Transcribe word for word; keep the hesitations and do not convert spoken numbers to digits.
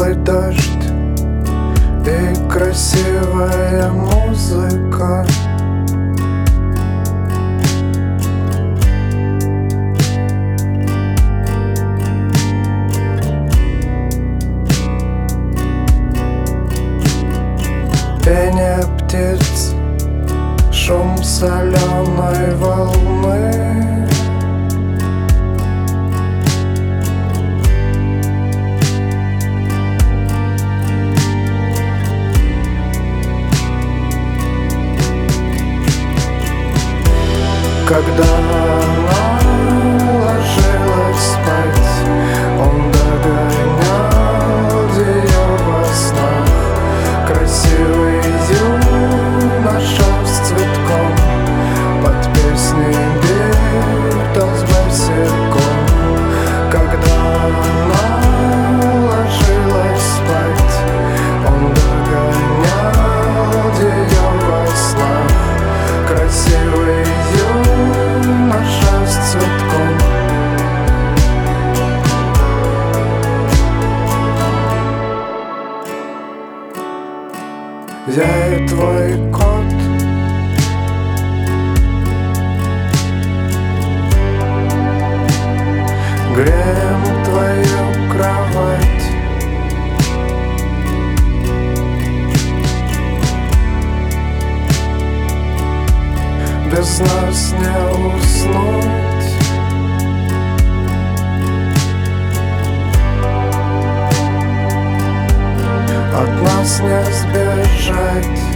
теплый дождь и красивая музыка. Пение птиц, шум соленой волны. Когда она ложилась спать, он догонял ее во снах. Красивый юноша с цветком под песней Битлз босиком. Когда она ложилась спать, он догонял ее во снах. Красивый юноша с цветком. Я и твой кот, греем твою кровать. Без нас не уснуть. От нас не сбежать.